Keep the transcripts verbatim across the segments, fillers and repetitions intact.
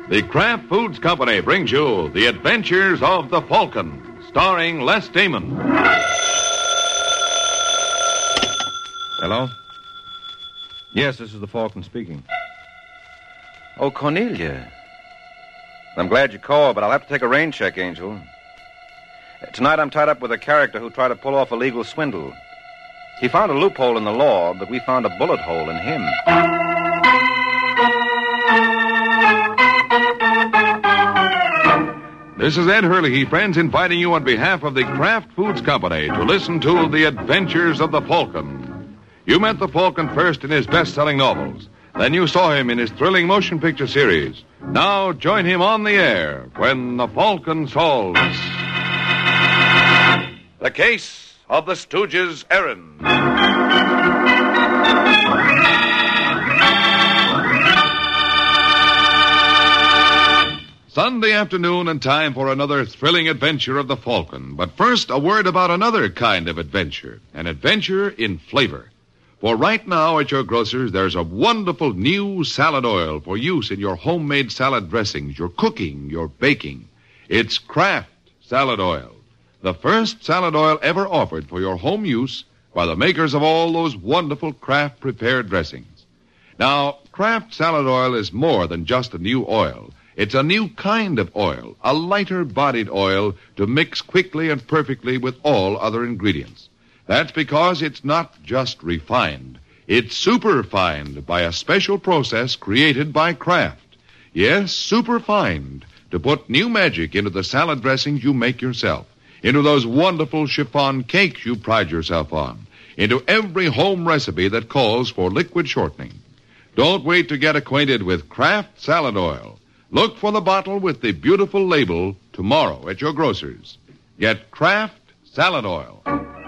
The Kraft Foods Company brings you The Adventures of the Falcon, starring Les Damon. Hello? Yes, this is the Falcon speaking. Oh, Cornelia. I'm glad you called, but I'll have to take a rain check, Angel. Tonight I'm tied up with a character who tried to pull off a legal swindle. He found a loophole in the law, but we found a bullet hole in him. This is Ed Hurley, friends, inviting you on behalf of the Kraft Foods Company to listen to The Adventures of the Falcon. You met the Falcon first in his best-selling novels. Then you saw him in his thrilling motion picture series. Now join him on the air when the Falcon solves The Case of the Stooges' Errand. Sunday afternoon and time for another thrilling adventure of the Falcon. But first, a word about another kind of adventure. An adventure in flavor. For right now at your grocer's, there's a wonderful new salad oil for use in your homemade salad dressings, your cooking, your baking. It's Kraft Salad Oil. The first salad oil ever offered for your home use by the makers of all those wonderful Kraft prepared dressings. Now, Kraft Salad Oil is more than just a new oil. It's a new kind of oil, a lighter-bodied oil to mix quickly and perfectly with all other ingredients. That's because it's not just refined. It's superfined by a special process created by Kraft. Yes, superfined, to put new magic into the salad dressings you make yourself, into those wonderful chiffon cakes you pride yourself on, into every home recipe that calls for liquid shortening. Don't wait to get acquainted with Kraft Salad Oil. Look for the bottle with the beautiful label tomorrow at your grocer's. Get Kraft Salad Oil.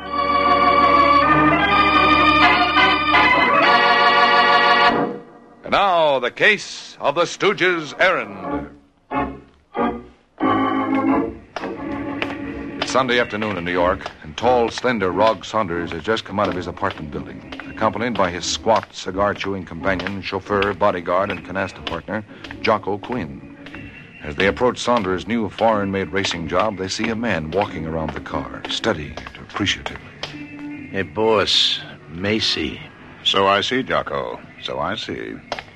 And now, the case of the Stooges' errand. It's Sunday afternoon in New York, and tall, slender Rog Saunders has just come out of his apartment building, accompanied by his squat, cigar-chewing companion, chauffeur, bodyguard, and canasta partner, Jocko Quinn. As they approach Saunders' new foreign-made racing job, they see a man walking around the car, studying it appreciatively. Hey, boss, Macy. So I see, Jocko. So I see.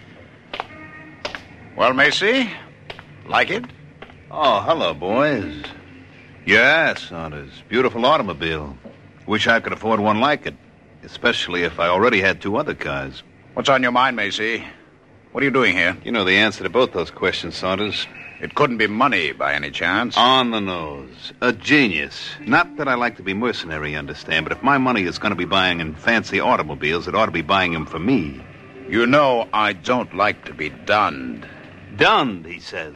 Well, Macy, like it? Oh, hello, boys. Yeah, Saunders. Beautiful automobile. Wish I could afford one like it, especially if I already had two other cars. What's on your mind, Macy? What are you doing here? You know the answer to both those questions, Saunders. It couldn't be money by any chance. On the nose. A genius. Not that I like to be mercenary, you understand, but if my money is going to be buying in fancy automobiles, it ought to be buying them for me. You know I don't like to be dunned. Dunned, he says.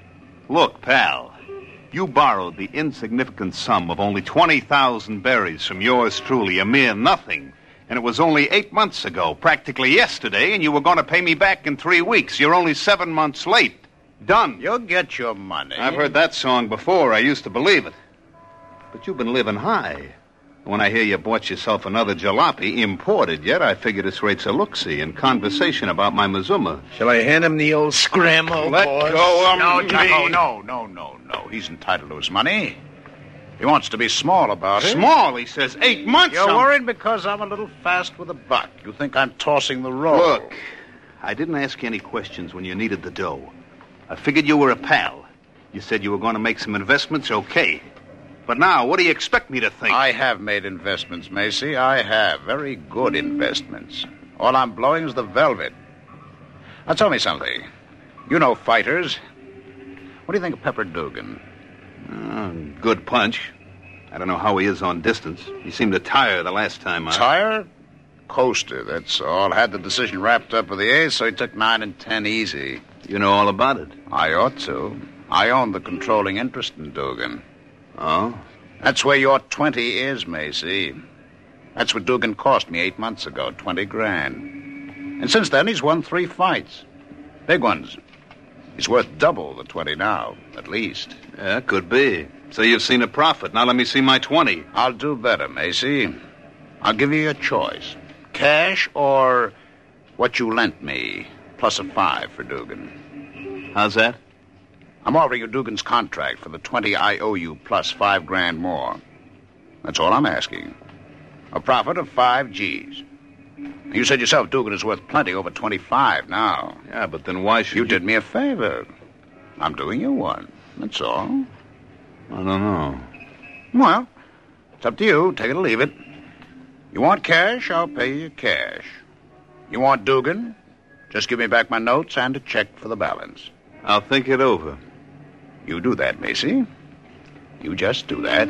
Look, pal, you borrowed the insignificant sum of only twenty thousand berries from yours truly, a mere nothing. And it was only eight months ago, practically yesterday, and you were going to pay me back in three weeks. You're only seven months late. Done. You'll get your money. I've heard that song before. I used to believe it. But you've been living high. When I hear you bought yourself another jalopy, imported yet, I figure this rate's a look-see and conversation about my Mazuma. Shall I hand him the old scramble, Let boss? go of No, me. Jocko, no, no, no, no. He's entitled to his money. He wants to be small about it. Small, he says. Eight months. You're I'm... worried because I'm a little fast with a buck. You think I'm tossing the roll. Look, I didn't ask you any questions when you needed the dough. I figured you were a pal. You said you were going to make some investments, okay. But now, what do you expect me to think? I have made investments, Macy. I have. Very good investments. All I'm blowing is the velvet. Now, tell me something. You know fighters. What do you think of Pepper Dugan? Uh, good punch. I don't know how he is on distance. He seemed to tire the last time I... Tire? Coaster, that's all. Had the decision wrapped up with the ace, so he took nine and ten easy. You know all about it. I ought to. I own the controlling interest in Dugan. Oh? That's where your twenty is, Macy. That's what Dugan cost me eight months ago, twenty grand. And since then, he's won three fights. Big ones. He's worth double the twenty now, at least. Yeah, could be. So you've seen a profit. Now let me see my twenty. I'll do better, Macy. I'll give you a choice. Cash or what you lent me, plus a five for Dugan. How's that? I'm offering you Dugan's contract for the twenty I owe you plus five grand more. That's all I'm asking. A profit of five G's. You said yourself Dugan is worth plenty, over twenty-five now. Yeah, but then why should You you... did me a favor. I'm doing you one. That's all. I don't know. Well, it's up to you. Take it or leave it. You want cash, I'll pay you cash. You want Dugan? Just give me back my notes and a check for the balance. I'll think it over. You do that, Macy. You just do that.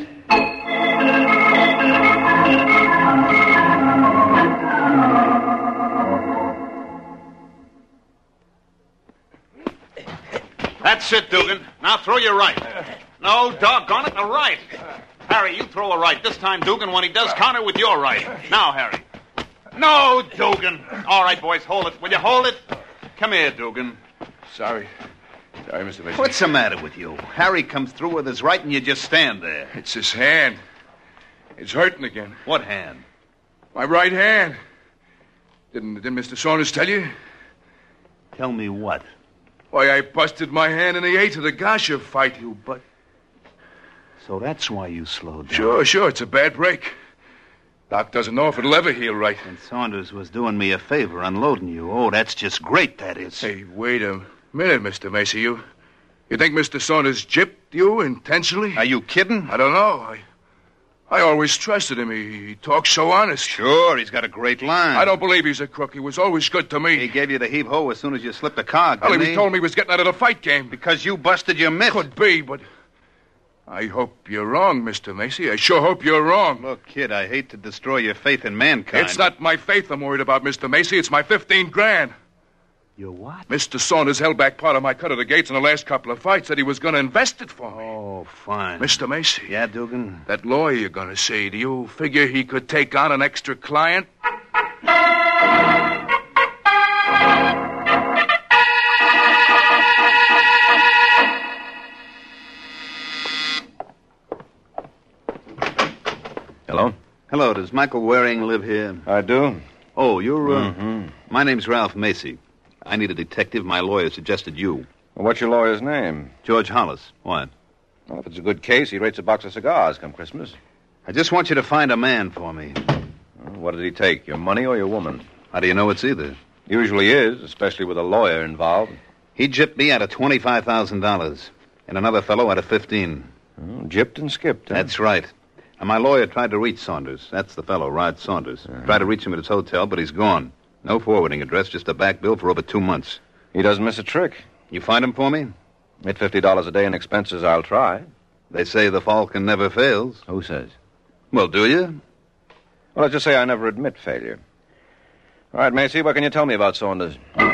That's it, Dugan. Now throw your right. No, doggone it, the right. Harry, you throw a right. This time, Dugan, when he does, counter with your right. Now, Harry. No, Dugan. All right, boys, hold it. Will you hold it? Come here, Dugan. Sorry. Sorry, Mister Mason. What's the matter with you? Harry comes through with his right and you just stand there. It's his hand. It's hurting again. What hand? My right hand. Didn't, didn't Mister Saunders tell you? Tell me what? Why, I busted my hand in the eighth of the Gasha fight, you but. So that's why you slowed down. Sure, sure, it's a bad break. Doc doesn't know if it'll ever heal right. And Saunders was doing me a favor, unloading you. Oh, that's just great, that is. Hey, wait a minute, Mister Macy. You, you think Mister Saunders gypped you intentionally? Are you kidding? I don't know. I, I always trusted him. He, he talks so honest. Sure, he's got a great line. I don't believe he's a crook. He was always good to me. He gave you the heave-ho as soon as you slipped a cog, Well, didn't he he? told me he was getting out of the fight game. Because you busted your mitt. Could be, but I hope you're wrong, Mister Macy. I sure hope you're wrong. Look, kid, I hate to destroy your faith in mankind. It's not my faith I'm worried about, Mister Macy. It's my fifteen grand. Your what? Mister Saunders held back part of my cut of the gates in the last couple of fights. Said he was going to invest it for me. Oh, fine. Mister Macy. Yeah, Dugan? That lawyer you're going to see, do you figure he could take on an extra client? Hello? Hello, does Michael Waring live here? I do. Oh, you're, uh... Mm-hmm. My name's Ralph Macy. I need a detective. My lawyer suggested you. Well, what's your lawyer's name? George Hollis. What? Well, if it's a good case, he rates a box of cigars come Christmas. I just want you to find a man for me. Well, what did he take, your money or your woman? How do you know it's either? Usually is, especially with a lawyer involved. He gypped me out of twenty-five thousand dollars, and another fellow out of fifteen. Oh, gypped and skipped, huh? That's right. And my lawyer tried to reach Saunders. That's the fellow, Rod Saunders. Uh-huh. Tried to reach him at his hotel, but he's gone. No forwarding address, just a back bill for over two months. He doesn't miss a trick. You find him for me? At fifty dollars a day in expenses, I'll try. They say the Falcon never fails. Who says? Well, do you? Well, let's just say I never admit failure. All right, Macy, what can you tell me about Saunders?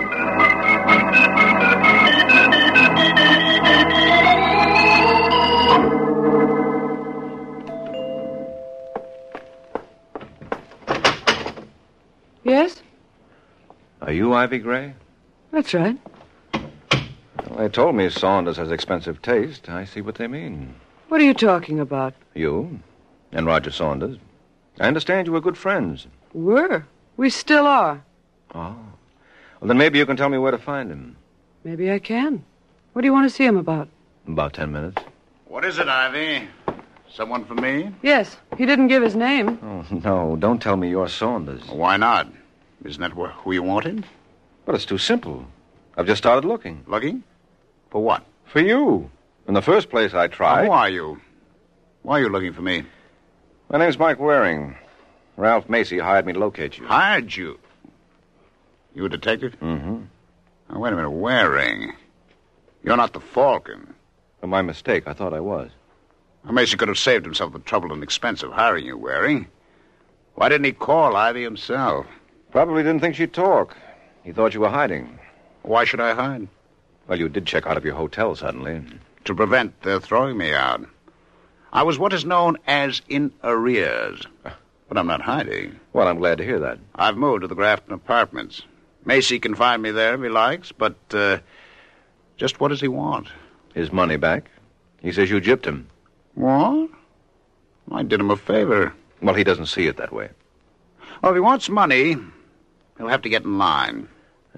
Yes? Are you Ivy Gray? That's right. Well, they told me Saunders has expensive taste. I see what they mean. What are you talking about? You and Roger Saunders. I understand you were good friends. Were. We still are. Oh. Well, then maybe you can tell me where to find him. Maybe I can. What do you want to see him about? About ten minutes. What is it, Ivy? Someone for me? Yes. He didn't give his name. Oh, no, don't tell me you're Saunders. Why not? Isn't that wh- who you wanted? But it's too simple. I've just started looking. Looking? For what? For you. In the first place, I tried. Who are you? Why are you looking for me? My name's Mike Waring. Ralph Macy hired me to locate you. Hired you? You a detective? Mm-hmm. Now, wait a minute. Waring. You're not the Falcon. Well, my mistake. I thought I was. Macy could have saved himself the trouble and expense of hiring you, Waring. Why didn't he call Ivy himself? Probably didn't think she'd talk. He thought you were hiding. Why should I hide? Well, you did check out of your hotel suddenly. To prevent their throwing me out. I was what is known as in arrears. But I'm not hiding. Well, I'm glad to hear that. I've moved to the Grafton Apartments. Macy can find me there if he likes, but, uh, just what does he want? His money back. He says you gypped him. What? I did him a favor. Well, he doesn't see it that way. Well, if he wants money, he'll have to get in line.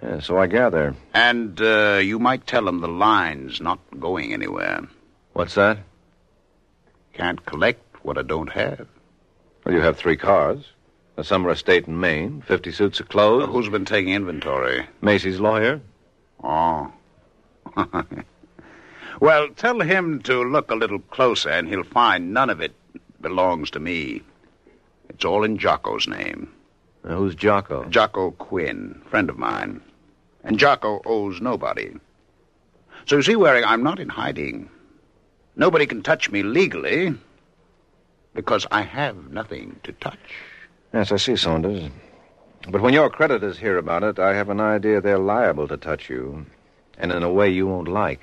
Yeah, so I gather. And uh, you might tell him the line's not going anywhere. What's that? Can't collect what I don't have. Well, you have three cars. A summer estate in Maine, fifty suits of clothes. Well, who's been taking inventory? Macy's lawyer. Oh. Well, tell him to look a little closer, and he'll find none of it belongs to me. It's all in Jocko's name. Now, who's Jocko? Jocko Quinn, friend of mine. And Jocko owes nobody. So you see, Waring, I'm not in hiding. Nobody can touch me legally because I have nothing to touch. Yes, I see, Saunders. But when your creditors hear about it, I have an idea they're liable to touch you, and in a way you won't like.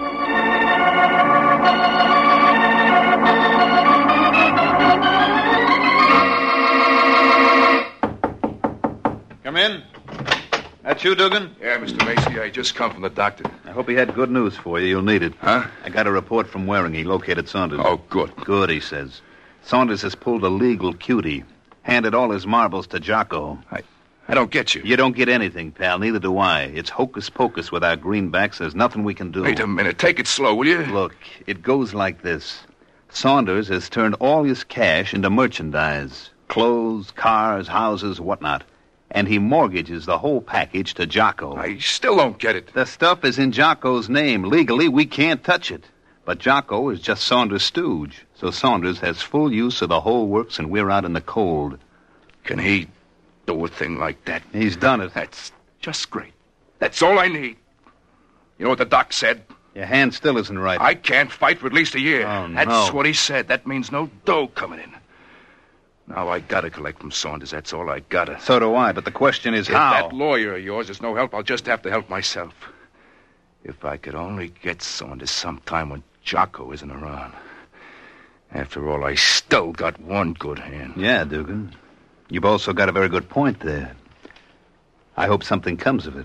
Come in. That you, Dugan? Yeah, Mister Macy, I just come from the doctor. I hope he had good news for you. You'll need it. Huh? I got a report from Waring. He located Saunders. Oh, good. Good, he says. Saunders has pulled a legal cutie. Handed all his marbles to Jocko. I, I don't get you. You don't get anything, pal. Neither do I. It's hocus pocus with our greenbacks. There's nothing we can do. Wait a minute. Take it slow, will you? Look, it goes like this. Saunders has turned all his cash into merchandise. Clothes, cars, houses, whatnot. And he mortgages the whole package to Jocko. I still don't get it. The stuff is in Jocko's name. Legally, we can't touch it. But Jocko is just Saunders' stooge. So Saunders has full use of the whole works, and we're out in the cold. Can he do a thing like that? He's done it. That's just great. That's all I need. You know what the doc said? Your hand still isn't right. I can't fight for at least a year. Oh, no. That's what he said. That means no dough coming in. Now I gotta collect from Saunders. That's all I gotta. So do I, but the question is If how. that lawyer of yours is no help, I'll just have to help myself. If I could only get Saunders sometime when Jocko isn't around. After all, I still got one good hand. Yeah, Dugan. You've also got a very good point there. I hope something comes of it.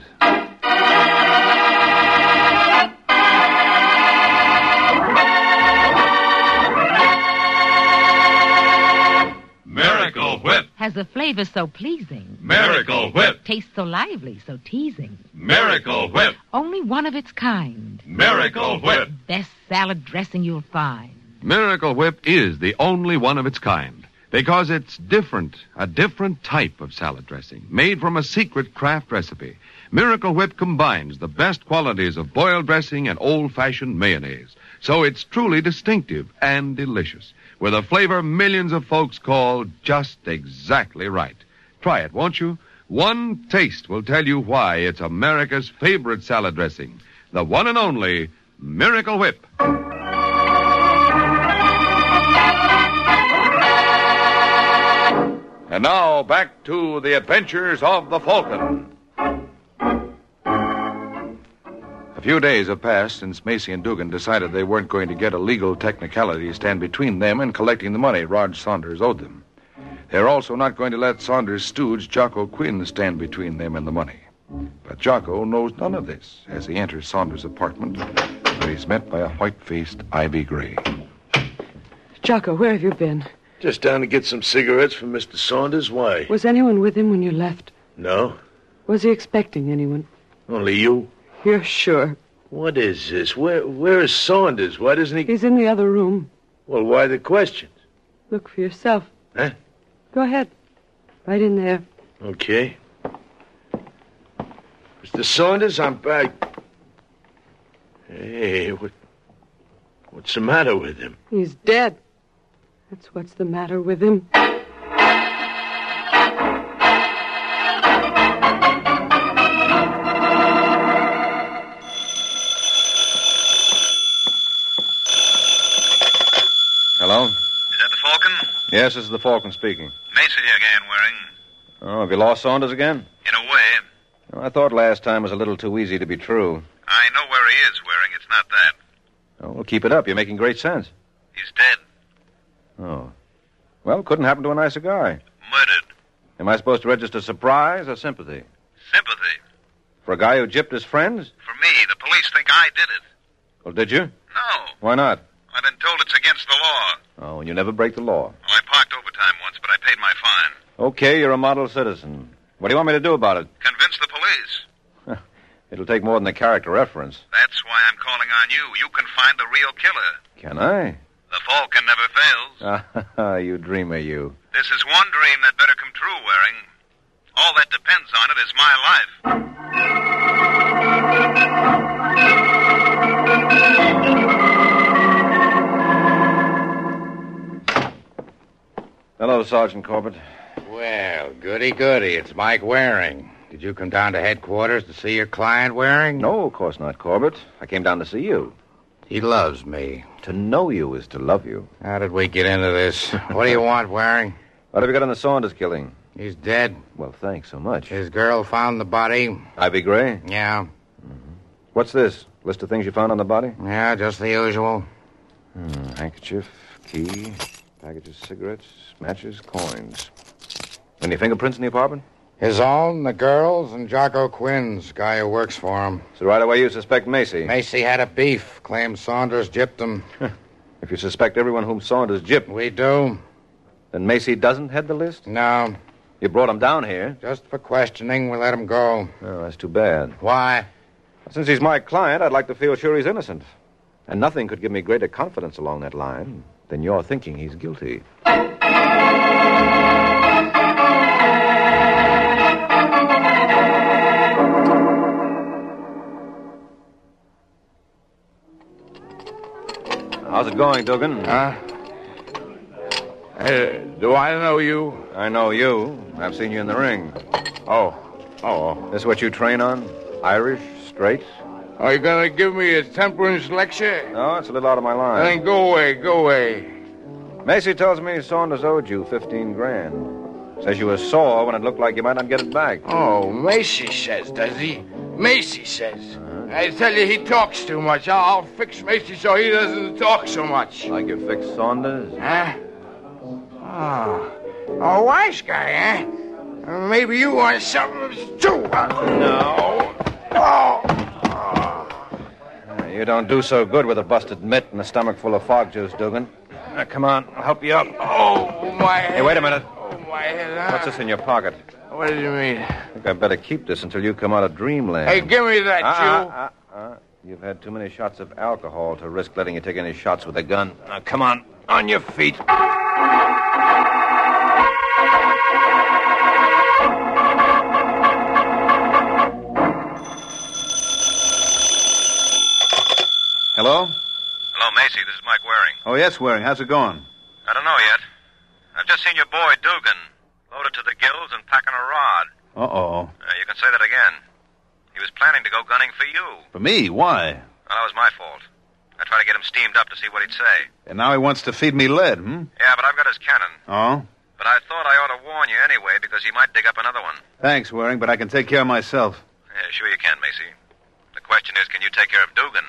Miracle Whip. Has a flavor so pleasing. Miracle Whip. Tastes so lively, so teasing. Miracle Whip. Only one of its kind. Miracle Whip. Best salad dressing you'll find. Miracle Whip is the only one of its kind because it's different, a different type of salad dressing made from a secret craft recipe. Miracle Whip combines the best qualities of boiled dressing and old-fashioned mayonnaise, so it's truly distinctive and delicious, with a flavor millions of folks call just exactly right. Try it, won't you? One taste will tell you why it's America's favorite salad dressing, the one and only Miracle Whip. And now, back to the adventures of the Falcon. A few days have passed since Macy and Dugan decided they weren't going to get a legal technicality stand between them and collecting the money Raj Saunders owed them. They're also not going to let Saunders' stooge, Jocko Quinn, stand between them and the money. But Jocko knows none of this as he enters Saunders' apartment, where he's met by a white-faced Ivy Gray. Jocko, where have you been? Just down to get some cigarettes from Mister Saunders. Why? Was anyone with him when you left? No. Was he expecting anyone? Only you? You're sure? What is this? Where Where is Saunders? Why doesn't he... He's in the other room. Well, why the questions? Look for yourself. Huh? Go ahead. Right in there. Okay. Mister Saunders, I'm back. Hey, what... What's the matter with him? He's dead. That's what's the matter with him. Hello? Is that the Falcon? Yes, this is the Falcon speaking. Macy again, Waring. Oh, have you lost Saunders again? In a way. Well, I thought last time was a little too easy to be true. I know where he is, Waring. It's not that. Oh, well, keep it up. You're making great sense. He's dead. Oh. Well, couldn't happen to a nicer guy. Murdered. Am I supposed to register surprise or sympathy? Sympathy. For a guy who gypped his friends? For me, the police think I did it. Well, did you? No. Why not? I've been told it's against the law. Oh, and you never break the law. Well, I parked overtime once, but I paid my fine. Okay, you're a model citizen. What do you want me to do about it? Convince the police. It'll take more than a character reference. That's why I'm calling on you. You can find the real killer. Can I? The Falcon never fails. Ah, you dreamer, you. This is one dream that better come true, Waring. All that depends on it is my life. Hello, Sergeant Corbett. Well, goody goody. It's Mike Waring. Did you come down to headquarters to see your client, Waring? No, of course not, Corbett. I came down to see you. He loves me. To know you is to love you. How did we get into this? What do you want, Waring? What have you got on the Saunders killing? He's dead. Well, thanks so much. His girl found the body. Ivy Gray? Yeah. Mm-hmm. What's this? List of things you found on the body? Yeah, just the usual. Hmm, handkerchief, key, package of cigarettes, matches, coins. Any fingerprints in the apartment? His own, the girl's, and Jocko Quinn's, guy who works for him. So right away you suspect Macy? Macy had a beef. Claims Saunders gypped him. If you suspect everyone whom Saunders gypped... We do. Then Macy doesn't head the list? No. You brought him down here? Just for questioning, we let him go. Oh, that's too bad. Why? Since he's my client, I'd like to feel sure he's innocent. And nothing could give me greater confidence along that line than your thinking he's guilty. How's it going, Dugan? Huh? Uh, do I know you? I know you. I've seen you in the ring. Oh. Oh. This what you train on? Irish? Straight? Are you going to give me a temperance lecture? No, it's a little out of my line. Then go away, go away. Macy tells me Saunders owed you fifteen grand. Says you were sore when it looked like you might not get it back. Oh, Macy says, does he? Macy says. Uh-huh. I tell you, he talks too much. I'll, I'll fix Macy so he doesn't talk so much. Like you fixed Saunders? Huh? Oh. Oh, wise guy, eh? Maybe you want something too. No. Oh. You don't do so good with a busted mitt and a stomach full of fog juice, Dugan. Now, come on, I'll help you up. Oh, my head. Hey, wait a minute. Oh, my head. Huh? What's this in your pocket? What do you mean? I think I'd better keep this until you come out of dreamland. Hey, give me that, uh, you. Uh, uh, uh. You've had too many shots of alcohol to risk letting you take any shots with a gun. Now, come on, on your feet. Hello? Hello, Macy. This is Mike Waring. Oh, yes, Waring. How's it going? I don't know yet. I've just seen your boy, Dugan, loaded to the gills and packing a rod. Uh-oh. Uh, you can say that again. He was planning to go gunning for you. For me? Why? Well, that was my fault. I tried to get him steamed up to see what he'd say. And now he wants to feed me lead, hmm? Yeah, but I've got his cannon. Oh? But I thought I ought to warn you anyway, because he might dig up another one. Thanks, Waring, but I can take care of myself. Yeah, sure you can, Macy. The question is, can you take care of Dugan?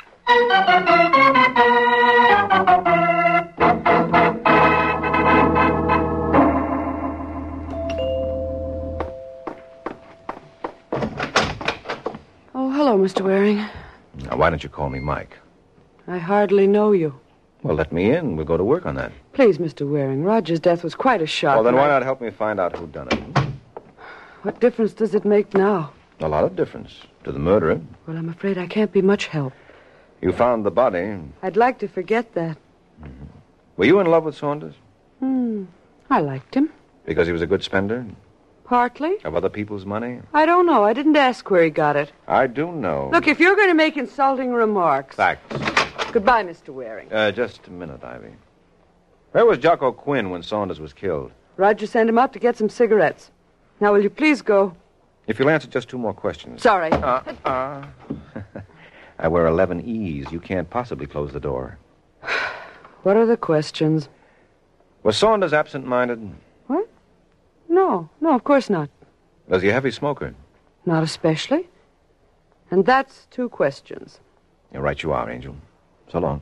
Oh, hello, Mister Waring. Now, why don't you call me Mike? I hardly know you. Well, let me in. We'll go to work on that. Please, Mister Waring, Roger's death was quite a shock. Well, then why I... not help me find out who done it? What difference does it make now? A lot of difference. To the murderer. Well, I'm afraid I can't be much help. You found the body. I'd like to forget that. Mm-hmm. Were you in love with Saunders? Hmm. I liked him. Because he was a good spender? Partly. Of other people's money? I don't know. I didn't ask where he got it. I do know. Look, if you're going to make insulting remarks... Facts. Goodbye, Mister Waring. Uh, just a minute, Ivy. Where was Jocko Quinn when Saunders was killed? Roger sent him out to get some cigarettes. Now, will you please go? If you'll answer just two more questions. Sorry. Uh, uh. I wear eleven E's. You can't possibly close the door. What are the questions? Was Saunders absent-minded? What? No. No, of course not. Was he a heavy smoker? Not especially. And that's two questions. You're right you are, Angel. So long.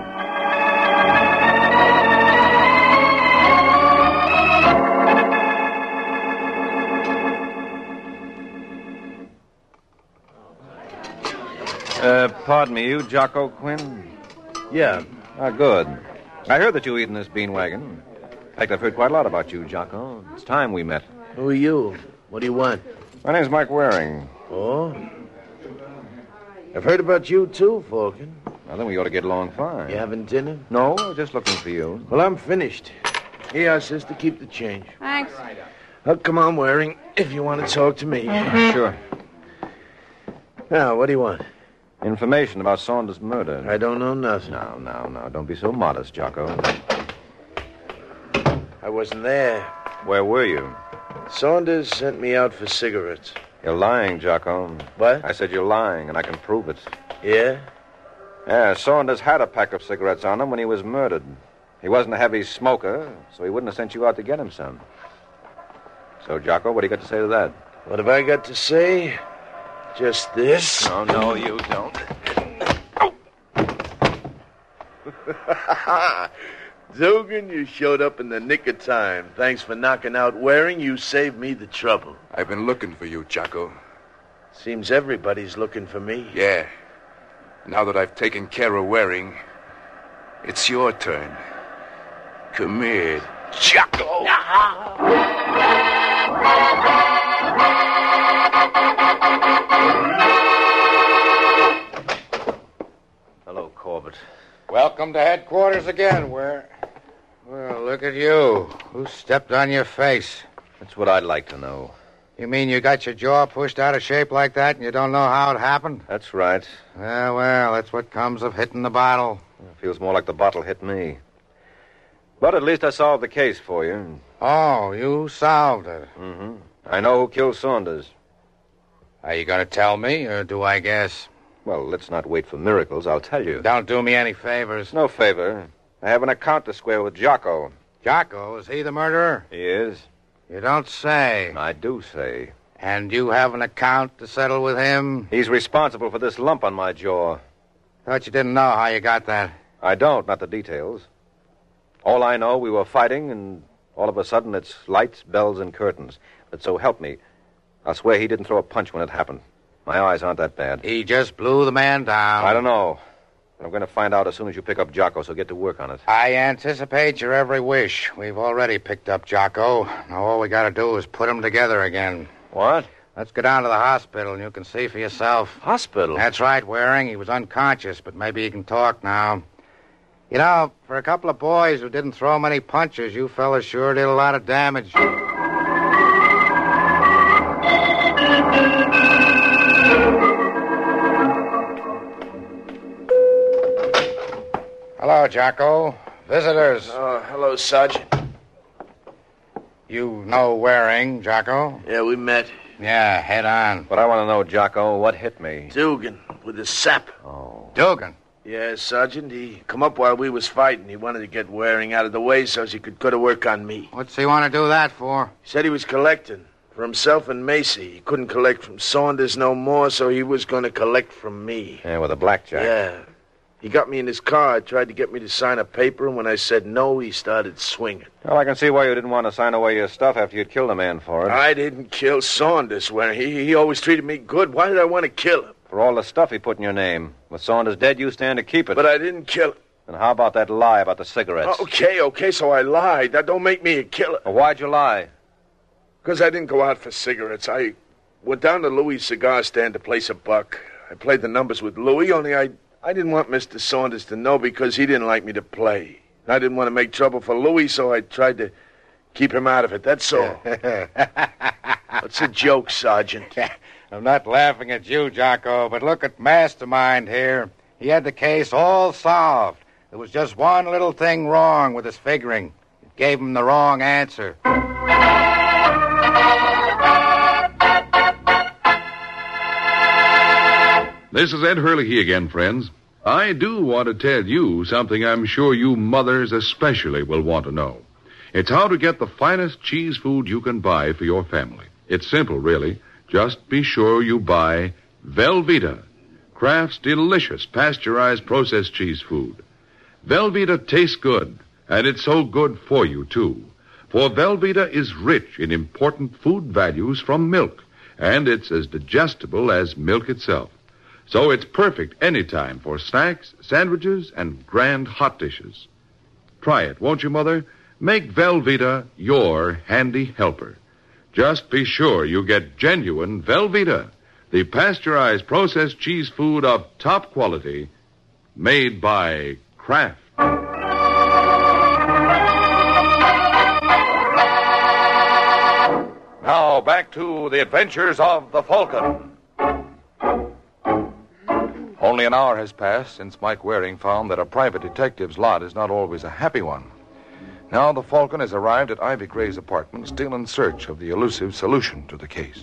Uh, pardon me, you Jocko Quinn? Yeah. Ah, good. I heard that you were eating this bean wagon. In fact, I've heard quite a lot about you, Jocko. It's time we met. Who are you? What do you want? My name's Mike Waring. Oh? I've heard about you, too, Falcon. I think we ought to get along fine. You having dinner? No, I was just looking for you. Well, I'm finished. Here, sister, keep the change. Thanks. Oh, come on, Waring, if you want to talk to me. Sure. Now, what do you want? Information about Saunders' murder. I don't know nothing. No, no, no. Don't be so modest, Jocko. I wasn't there. Where were you? Saunders sent me out for cigarettes. You're lying, Jocko. What? I said you're lying, and I can prove it. Yeah? Yeah, Saunders had a pack of cigarettes on him when he was murdered. He wasn't a heavy smoker, so he wouldn't have sent you out to get him some. So, Jocko, what do you got to say to that? What have I got to say? Just this? No, no, you don't. Dugan, you showed up in the nick of time. Thanks for knocking out Waring. You saved me the trouble. I've been looking for you, Jocko. Seems everybody's looking for me. Yeah. Now that I've taken care of Waring, it's your turn. Come here, Jocko. Hello, Corbett. Welcome to headquarters again, Ware. Well, look at you. Who stepped on your face? That's what I'd like to know. You mean you got your jaw pushed out of shape like that and you don't know how it happened? That's right. Yeah, well, that's what comes of hitting the bottle. It feels more like the bottle hit me. But at least I solved the case for you. Oh, you solved it. Mm-hmm. I know who killed Saunders. Are you going to tell me, or do I guess? Well, let's not wait for miracles. I'll tell you. Don't do me any favors. No favor. I have an account to square with Jocko. Jocko, is he the murderer? He is. You don't say. I do say. And you have an account to settle with him? He's responsible for this lump on my jaw. Thought you didn't know how you got that. I don't, not the details. All I know, we were fighting, and all of a sudden it's lights, bells, and curtains. But so help me, I'll swear he didn't throw a punch when it happened. My eyes aren't that bad. He just blew the man down. I don't know. But I'm going to find out as soon as you pick up Jocko, so get to work on it. I anticipate your every wish. We've already picked up Jocko. Now all we got to do is put them together again. What? Let's go down to the hospital, and you can see for yourself. Hospital? That's right, Waring. He was unconscious, but maybe he can talk now. You know, for a couple of boys who didn't throw many punches, you fellas sure did a lot of damage. Hello, Jocko. Visitors. Oh, hello, Sergeant. You know Waring, Jocko? Yeah, we met. Yeah, head on. But I want to know, Jocko, what hit me? Dugan, with the sap. Oh. Dugan? Yeah, Sergeant. He come up while we was fighting. He wanted to get Waring out of the way so he could go to work on me. What's he want to do that for? He said he was collecting for himself and Macy. He couldn't collect from Saunders no more, so he was going to collect from me. Yeah, with a blackjack. Yeah. He got me in his car, tried to get me to sign a paper, and when I said no, he started swinging. Well, I can see why you didn't want to sign away your stuff after you'd killed a man for it. I didn't kill Saunders. When he, he always treated me good. Why did I want to kill him? For all the stuff he put in your name. With Saunders dead, you stand to keep it. But I didn't kill him. And how about that lie about the cigarettes? Okay, okay, so I lied. That don't make me a killer. Well, why'd you lie? Because I didn't go out for cigarettes. I went down to Louis' cigar stand to place a buck. I played the numbers with Louis, only I... I didn't want Mister Saunders to know because he didn't like me to play. I didn't want to make trouble for Louis, so I tried to keep him out of it. That's all. It's a joke, Sergeant. I'm not laughing at you, Jocko, but look at Mastermind here. He had the case all solved. There was just one little thing wrong with his figuring. It gave him the wrong answer. This is Ed Hurley again, friends. I do want to tell you something I'm sure you mothers especially will want to know. It's how to get the finest cheese food you can buy for your family. It's simple, really. Just be sure you buy Velveeta, Kraft's delicious pasteurized processed cheese food. Velveeta tastes good, and it's so good for you, too. For Velveeta is rich in important food values from milk, and it's as digestible as milk itself. So it's perfect anytime for snacks, sandwiches, and grand hot dishes. Try it, won't you, Mother? Make Velveeta your handy helper. Just be sure you get genuine Velveeta, the pasteurized processed cheese food of top quality made by Kraft. Now, back to the adventures of the Falcon. Only an hour has passed since Mike Waring found that a private detective's lot is not always a happy one. Now the Falcon has arrived at Ivy Gray's apartment, still in search of the elusive solution to the case.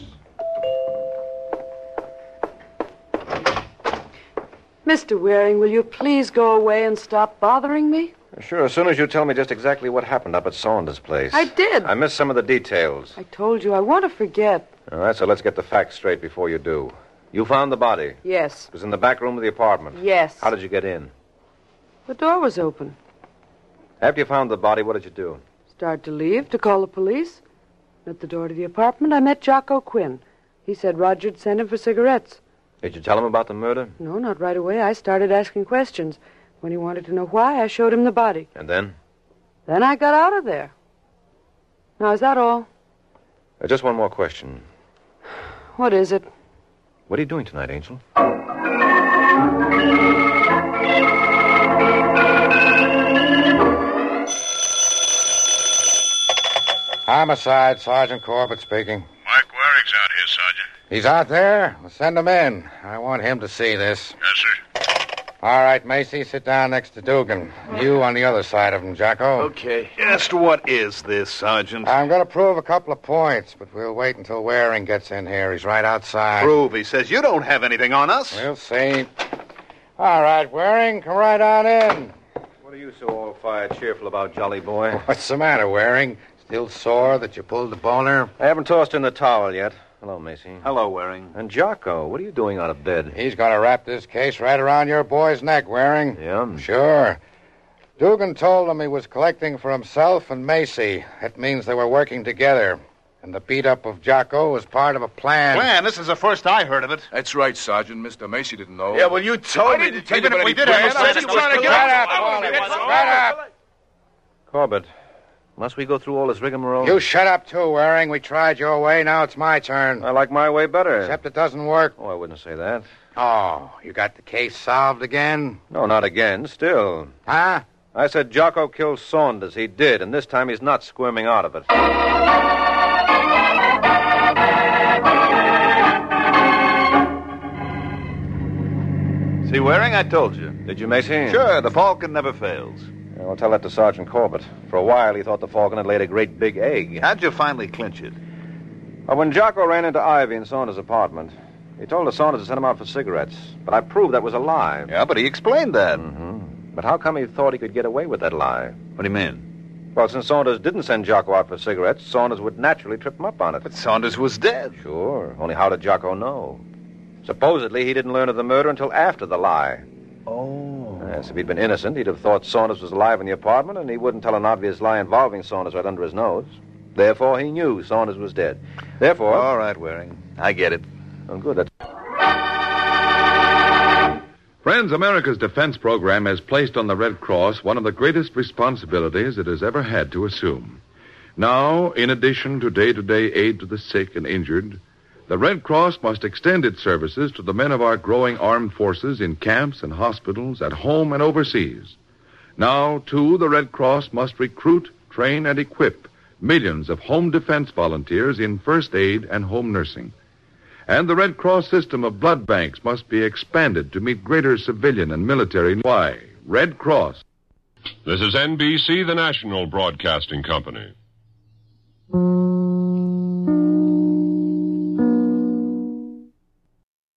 Mister Waring, will you please go away and stop bothering me? Sure, as soon as you tell me just exactly what happened up at Saunders' place. I did. I missed some of the details. I told you, I want to forget. All right, so let's get the facts straight before you do. You found the body? Yes. It was in the back room of the apartment? Yes. How did you get in? The door was open. After you found the body, what did you do? Started to leave, to call the police. At the door to the apartment, I met Jocko Quinn. He said Roger'd send him for cigarettes. Did you tell him about the murder? No, not right away. I started asking questions. When he wanted to know why, I showed him the body. And then? Then I got out of there. Now, is that all? Uh, just one more question. What is it? What are you doing tonight, Angel? Homicide, Sergeant Corbett speaking. Mike Waring's out here, Sergeant. He's out there? Well, send him in. I want him to see this. Yes, sir. All right, Macy, sit down next to Dugan. You on the other side of him, Jocko. Okay. Just what is this, Sergeant? I'm going to prove a couple of points, but we'll wait until Waring gets in here. He's right outside. Prove, he says. You don't have anything on us. We'll see. All right, Waring, come right on in. What are you so all-fired cheerful about, Jolly Boy? What's the matter, Waring? Still sore that you pulled the boner? I haven't tossed in the towel yet. Hello, Macy. Hello, Waring. And Jocko, what are you doing out of bed? He's going to wrap this case right around your boy's neck, Waring. Yeah? Sure. Dugan told him he was collecting for himself and Macy. That means they were working together. And the beat-up of Jocko was part of a plan. Plan? This is the first I heard of it. That's right, Sergeant. Mister Macy didn't know. Yeah, well, you told me. didn't tell Even you if about we any did plan. have a I sense, was you trying to get Shut up. up, Wally. Shut up. Corbett, must we go through all this rigmarole? You shut up, too, Waring. We tried your way. Now it's my turn. I like my way better. Except it doesn't work. Oh, I wouldn't say that. Oh, you got the case solved again? No, not again. Still. Huh? I said Jocko killed Saunders. He did, and this time he's not squirming out of it. See, Waring, I told you. Did you, Macy? Sure, the Falcon never fails. Yeah, I'll tell that to Sergeant Corbett. For a while, he thought the Falcon had laid a great big egg. How'd you finally clinch it? Well, when Jocko ran into Ivy in Saunders' apartment, he told us Saunders to send him out for cigarettes. But I proved that was a lie. Yeah, but he explained that. Mm-hmm. But how come he thought he could get away with that lie? What do you mean? Well, since Saunders didn't send Jocko out for cigarettes, Saunders would naturally trip him up on it. But Saunders was dead. Sure. Only how did Jocko know? Supposedly, he didn't learn of the murder until after the lie. Oh. Yes, if he'd been innocent, he'd have thought Saunders was alive in the apartment, and he wouldn't tell an obvious lie involving Saunders right under his nose. Therefore, he knew Saunders was dead. Therefore... All right, Waring. I get it. Oh, good. That's... Friends, America's defense program has placed on the Red Cross one of the greatest responsibilities it has ever had to assume. Now, in addition to day-to-day aid to the sick and injured, the Red Cross must extend its services to the men of our growing armed forces in camps and hospitals, at home and overseas. Now, too, the Red Cross must recruit, train, and equip millions of home defense volunteers in first aid and home nursing. And the Red Cross system of blood banks must be expanded to meet greater civilian and military. Why? Red Cross. This is N B C, the national broadcasting company.